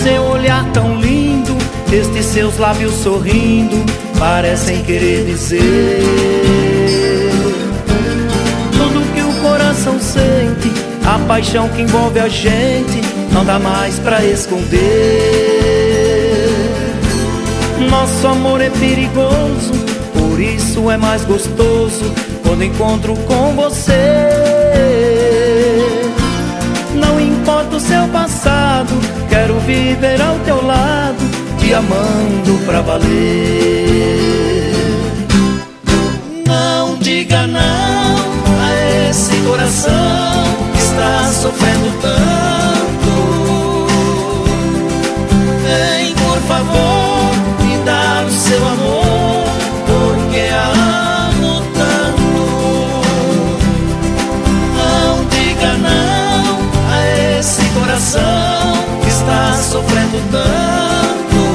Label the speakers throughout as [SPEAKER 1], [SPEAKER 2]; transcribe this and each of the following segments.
[SPEAKER 1] seu olhar tão lindo, estes seus lábios sorrindo, parecem querer dizer tudo que o coração sente. A paixão que envolve a gente não dá mais pra esconder. Nosso amor é perigoso, por isso é mais gostoso quando encontro com você. Não importa o seu passado, quero viver ao teu lado, te amando pra valer. Não diga não a esse coração que está sofrendo tanto. Vem, por favor, me dar o seu amor, porque a amo tanto. Não diga não a esse coração que está sofrendo tanto.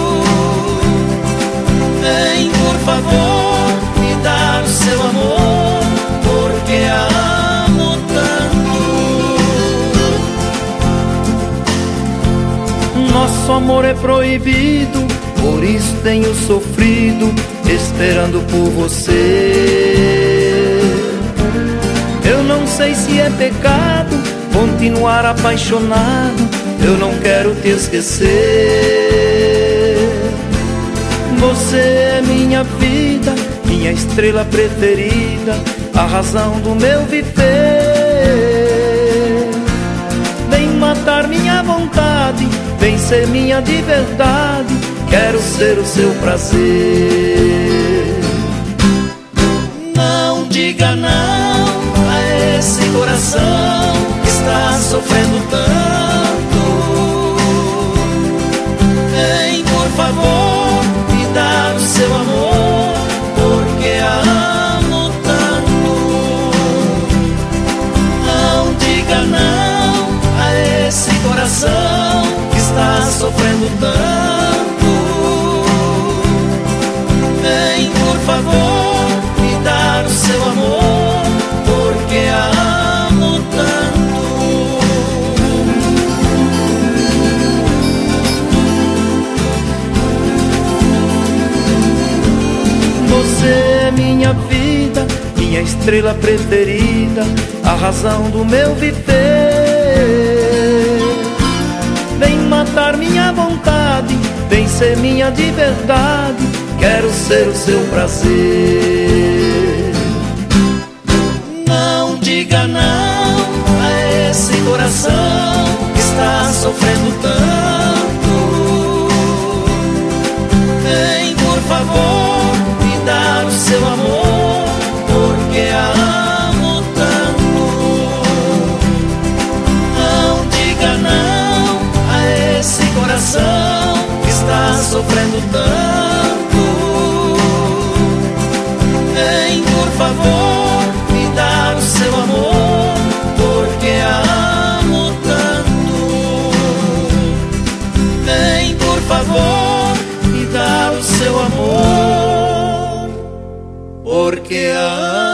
[SPEAKER 1] Vem, por favor, me dar o seu amor, porque a amo tanto. Nosso amor é proibido, por isso tenho sofrido, esperando por você. Eu não sei se é pecado continuar apaixonado, eu não quero te esquecer. Você é minha vida, minha estrela preferida, a razão do meu viver. Vem matar minha vontade, vem ser minha de verdade, quero ser o seu prazer. Não diga não a esse coração que está sofrendo tanto. Vem, por favor, me dar o seu amor, porque a amo tanto. Não diga não a esse coração que está sofrendo tanto. Vem, por favor, me dar o seu amor, porque a amo tanto. Você é minha vida, minha estrela preferida, a razão do meu viver. Vem matar minha vontade, vem ser minha de verdade, quero ser o seu prazer. Não diga não a esse coração que está sofrendo tanto. Vem, por favor, me dar o seu amor, porque a amo tanto. Não diga não a esse coração que está sofrendo tanto. Vem, por favor, me dar o seu amor, porque a amo tanto. Vem, por favor, me dar o seu amor, porque a amo.